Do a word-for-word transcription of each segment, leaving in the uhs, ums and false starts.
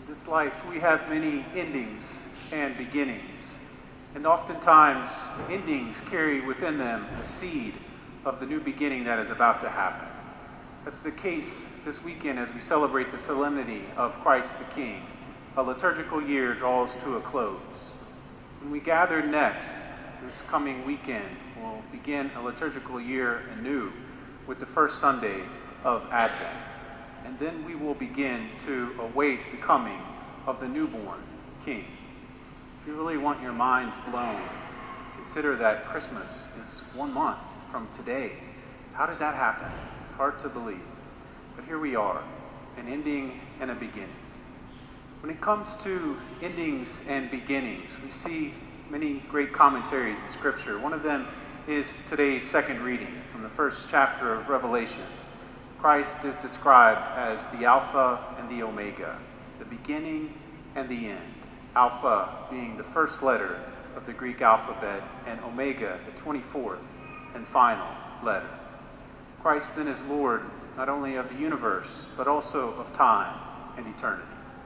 this life, we have many endings and beginnings. And oftentimes, endings carry within them a seed of the new beginning that is about to happen. That's the case this weekend as we celebrate the solemnity of Christ the King. A liturgical year draws to a close. When we gather next, this coming weekend, we'll begin a liturgical year anew with the first Sunday of Advent. And then we will begin to await the coming of the newborn King. If you really want your minds blown, consider that Christmas is one month from today. How did that happen? It's hard to believe. But here we are, an ending and a beginning. When it comes to endings and beginnings, we see many great commentaries in Scripture. One of them is today's second reading from the first chapter of Revelation. Christ is described as the Alpha and the Omega, the beginning and the end. Alpha being the first letter of the Greek alphabet, and Omega, the twenty-fourth and final letter. Christ then is Lord not only of the universe, but also of time and eternity.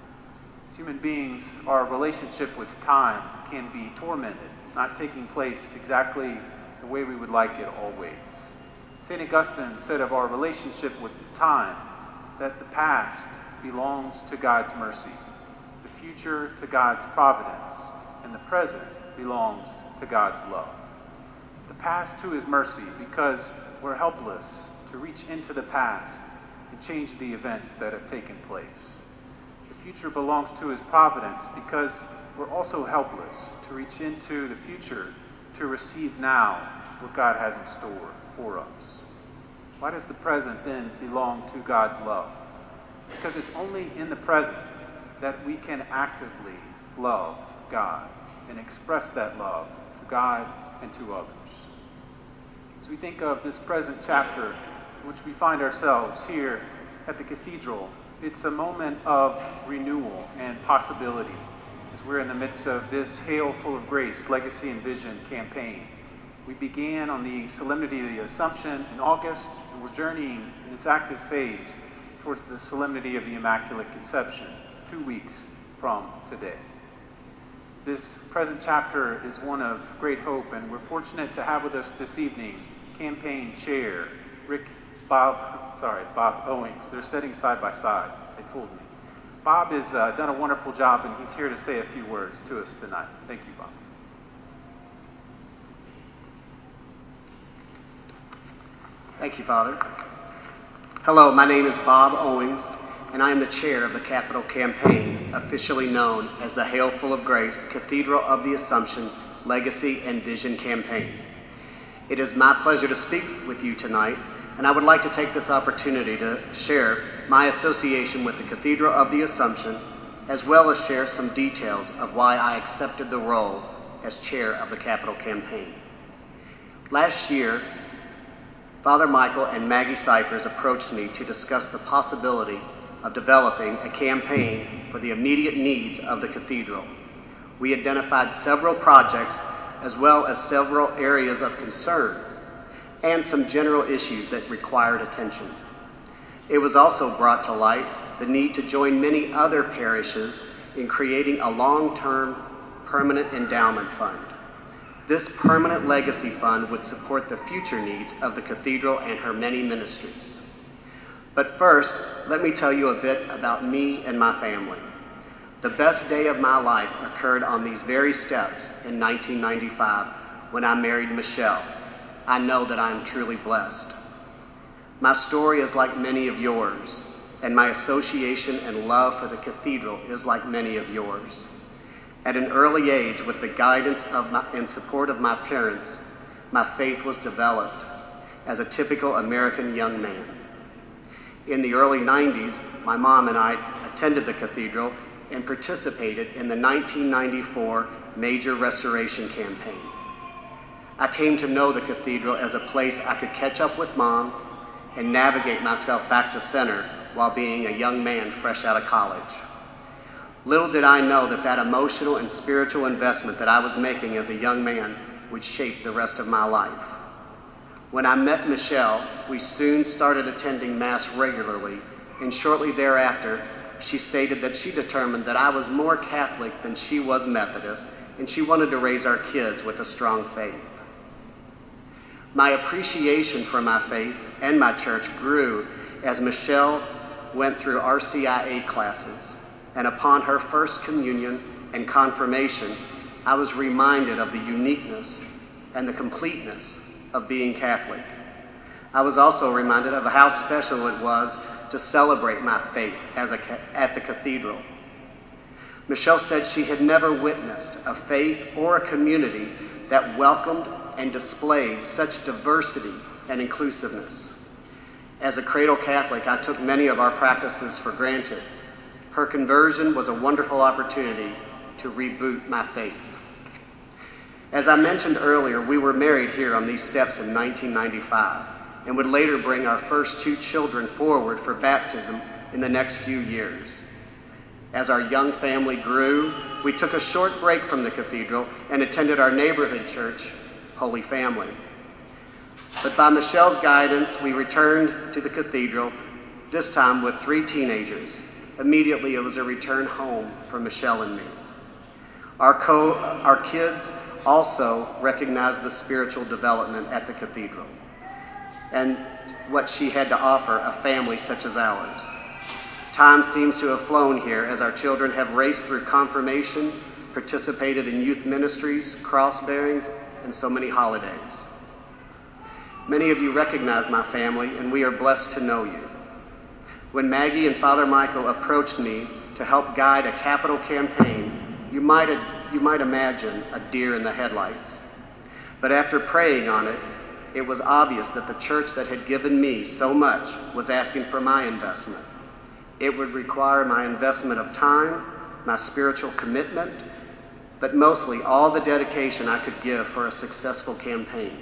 As human beings, our relationship with time can be tormented, not taking place exactly the way we would like it always. Saint Augustine said of our relationship with time that the past belongs to God's mercy, the future to God's providence, and the present belongs to God's love. The past to His mercy because we're helpless to reach into the past and change the events that have taken place. The future belongs to His providence because we're also helpless to reach into the future to receive now what God has in store for us. Why does the present then belong to God's love? Because it's only in the present that we can actively love God and express that love to God and to others. As we think of this present chapter in which we find ourselves here at the cathedral, it's a moment of renewal and possibility as we're in the midst of this Hail Full of Grace Legacy and Vision campaign. We began on the Solemnity of the Assumption in August, and we're journeying in this active phase towards the Solemnity of the Immaculate Conception, two weeks from today. This present chapter is one of great hope, and we're fortunate to have with us this evening campaign chair Rick Bob, sorry, Bob Owings. They're sitting side by side. They fooled me. Bob has uh, done a wonderful job, and he's here to say a few words to us tonight. Thank you, Bob. Thank you, Father. Hello, my name is Bob Owings, and I am the chair of the Capital Campaign, officially known as the Hail Full of Grace Cathedral of the Assumption Legacy and Vision Campaign. It is my pleasure to speak with you tonight, and I would like to take this opportunity to share my association with the Cathedral of the Assumption, as well as share some details of why I accepted the role as chair of the Capital Campaign. Last year, Father Michael and Maggie Cyphers approached me to discuss the possibility of developing a campaign for the immediate needs of the cathedral. We identified several projects as well as several areas of concern and some general issues that required attention. It was also brought to light the need to join many other parishes in creating a long-term permanent endowment fund. This permanent legacy fund would support the future needs of the cathedral and her many ministries. But first, let me tell you a bit about me and my family. The best day of my life occurred on these very steps in nineteen ninety-five when I married Michelle. I know that I am truly blessed. My story is like many of yours, and my association and love for the cathedral is like many of yours. At an early age, with the guidance of my, and support of my parents, my faith was developed as a typical American young man. In the early nineties, my mom and I attended the cathedral and participated in the nineteen ninety-four major restoration campaign. I came to know the cathedral as a place I could catch up with Mom and navigate myself back to center while being a young man fresh out of college. Little did I know that that emotional and spiritual investment that I was making as a young man would shape the rest of my life. When I met Michelle, we soon started attending Mass regularly, and shortly thereafter, she stated that she determined that I was more Catholic than she was Methodist, and she wanted to raise our kids with a strong faith. My appreciation for my faith and my church grew as Michelle went through R C I A classes, and upon her first communion and confirmation, I was reminded of the uniqueness and the completeness of being Catholic. I was also reminded of how special it was to celebrate my faith as a, at the cathedral. Michelle said she had never witnessed a faith or a community that welcomed and displayed such diversity and inclusiveness. As a cradle Catholic, I took many of our practices for granted. Her conversion was a wonderful opportunity to reboot my faith. As I mentioned earlier, we were married here on these steps in nineteen ninety-five and would later bring our first two children forward for baptism in the next few years. As our young family grew, we took a short break from the cathedral and attended our neighborhood church, Holy Family. But by Michelle's guidance, we returned to the cathedral, this time with three teenagers. Immediately, it was a return home for Michelle and me. Our, co- our kids also recognized the spiritual development at the cathedral and what she had to offer a family such as ours. Time seems to have flown here as our children have raced through confirmation, participated in youth ministries, cross bearings, and so many holidays. Many of you recognize my family, and we are blessed to know you. When Maggie and Father Michael approached me to help guide a capital campaign, you might, you might imagine a deer in the headlights. But after praying on it, it was obvious that the church that had given me so much was asking for my investment. It would require my investment of time, my spiritual commitment, but mostly all the dedication I could give for a successful campaign.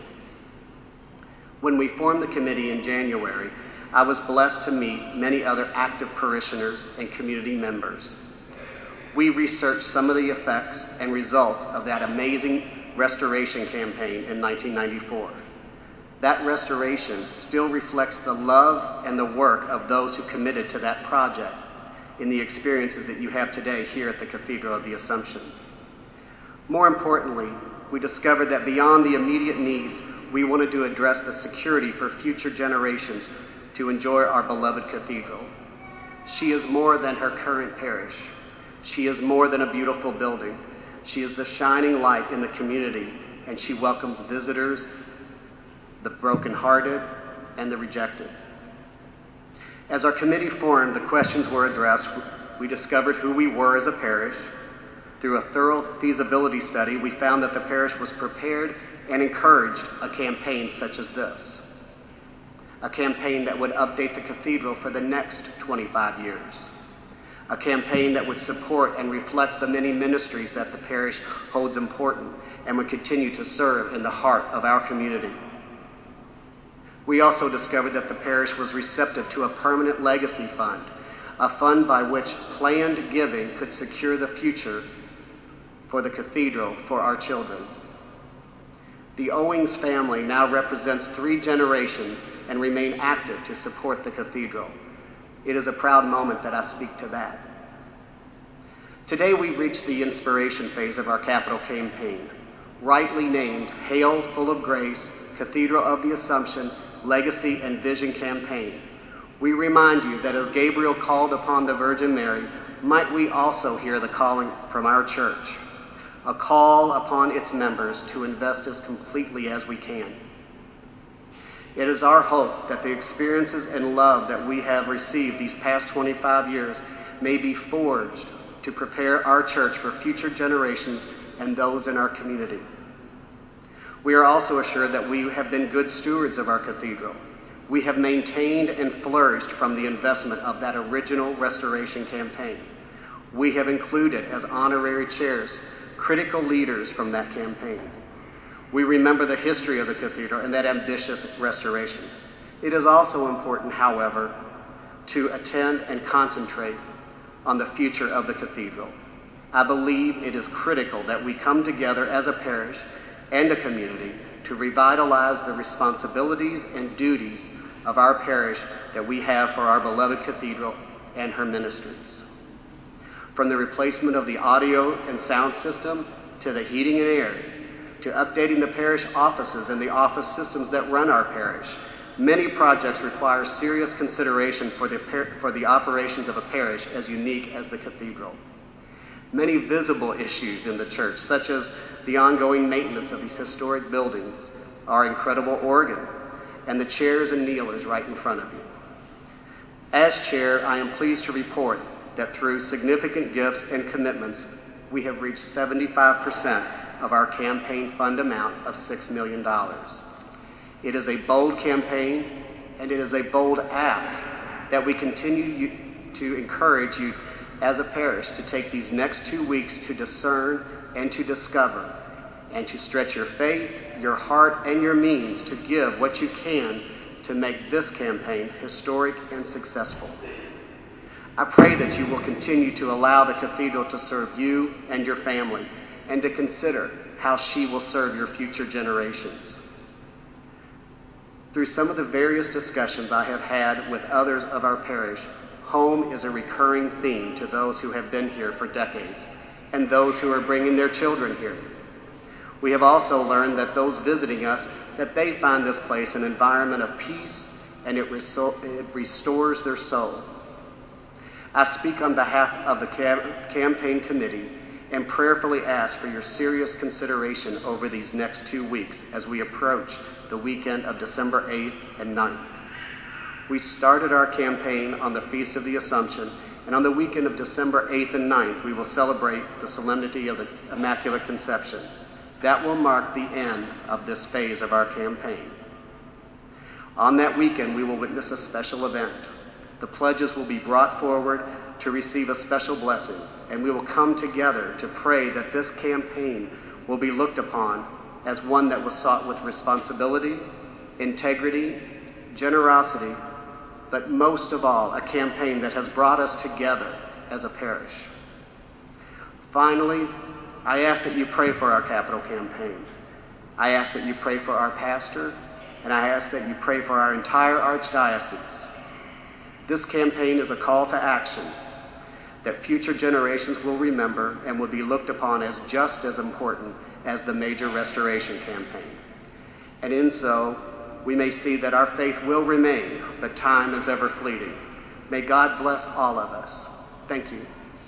When we formed the committee in January, I was blessed to meet many other active parishioners and community members. We researched some of the effects and results of that amazing restoration campaign in nineteen ninety-four. That restoration still reflects the love and the work of those who committed to that project in the experiences that you have today here at the Cathedral of the Assumption. More importantly, we discovered that beyond the immediate needs, we wanted to address the security for future generations to enjoy our beloved cathedral. She is more than her current parish. She is more than a beautiful building. She is the shining light in the community, and she welcomes visitors, the brokenhearted, and the rejected. As our committee formed, the questions were addressed. We discovered who we were as a parish. Through a thorough feasibility study, we found that the parish was prepared and encouraged a campaign such as this. A campaign that would update the cathedral for the next twenty-five years. A campaign that would support and reflect the many ministries that the parish holds important and would continue to serve in the heart of our community. We also discovered that the parish was receptive to a permanent legacy fund, a fund by which planned giving could secure the future for the cathedral for our children. The Owings family now represents three generations and remain active to support the cathedral. It is a proud moment that I speak to that. Today we reach the inspiration phase of our capital campaign, rightly named Hail, Full of Grace, Cathedral of the Assumption, Legacy and Vision Campaign. We remind you that as Gabriel called upon the Virgin Mary, might we also hear the calling from our church, a call upon its members to invest as completely as we can. It is our hope that the experiences and love that we have received these past twenty-five years may be forged to prepare our church for future generations and those in our community. We are also assured that we have been good stewards of our cathedral. We have maintained and flourished from the investment of that original restoration campaign. We have included as honorary chairs critical leaders from that campaign. We remember the history of the cathedral and that ambitious restoration. It is also important, however, to attend and concentrate on the future of the cathedral. I believe it is critical that we come together as a parish and a community to revitalize the responsibilities and duties of our parish that we have for our beloved cathedral and her ministries. From the replacement of the audio and sound system to the heating and air, to updating the parish offices and the office systems that run our parish, many projects require serious consideration for the, par- for the operations of a parish as unique as the cathedral. Many visible issues in the church, such as the ongoing maintenance of these historic buildings, our incredible organ, and the chairs and kneelers right in front of you. As chair, I am pleased to report that through significant gifts and commitments, we have reached seventy-five percent of our campaign fund amount of six million dollars. It is a bold campaign, and it is a bold ask that we continue to encourage you as a parish to take these next two weeks to discern and to discover, and to stretch your faith, your heart, and your means to give what you can to make this campaign historic and successful. I pray that you will continue to allow the cathedral to serve you and your family, and to consider how she will serve your future generations. Through some of the various discussions I have had with others of our parish, home is a recurring theme to those who have been here for decades and those who are bringing their children here. We have also learned that those visiting us, that they find this place an environment of peace, and it, resor- it restores their soul. I speak on behalf of the cam- campaign committee and prayerfully ask for your serious consideration over these next two weeks as we approach the weekend of December eighth and ninth. We started our campaign on the Feast of the Assumption, and on the weekend of December eighth and ninth, we will celebrate the Solemnity of the Immaculate Conception. That will mark the end of this phase of our campaign. On that weekend, we will witness a special event. The pledges will be brought forward to receive a special blessing, and we will come together to pray that this campaign will be looked upon as one that was sought with responsibility, integrity, generosity, but most of all, a campaign that has brought us together as a parish. Finally, I ask that you pray for our capital campaign. I ask that you pray for our pastor, and I ask that you pray for our entire archdiocese. This campaign is a call to action that future generations will remember and will be looked upon as just as important as the major restoration campaign. And in so, we may see that our faith will remain, but time is ever fleeting. May God bless all of us. Thank you.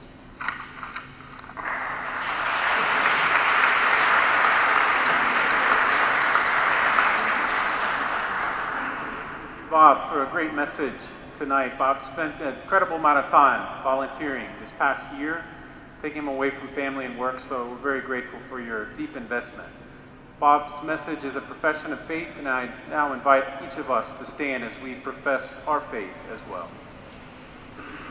Bob, for a great message tonight. Bob spent an incredible amount of time volunteering this past year, taking him away from family and work, so we're very grateful for your deep investment. Bob's message is a profession of faith, and I now invite each of us to stand as we profess our faith as well.